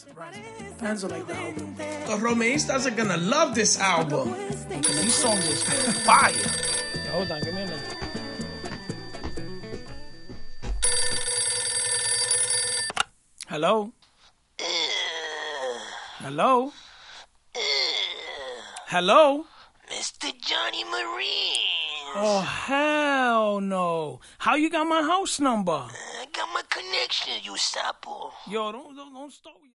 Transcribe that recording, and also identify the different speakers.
Speaker 1: Fans will like the album.
Speaker 2: The Romeistas are gonna love this album.
Speaker 1: Because these songs is fire. Yo, hold on, give me a minute. Hello? Hello? Hello?
Speaker 3: Mr. Johnny Marine.
Speaker 1: Oh, hell no. How you got my house number?
Speaker 3: I got my connection, you sapo.
Speaker 1: Yo, don't start with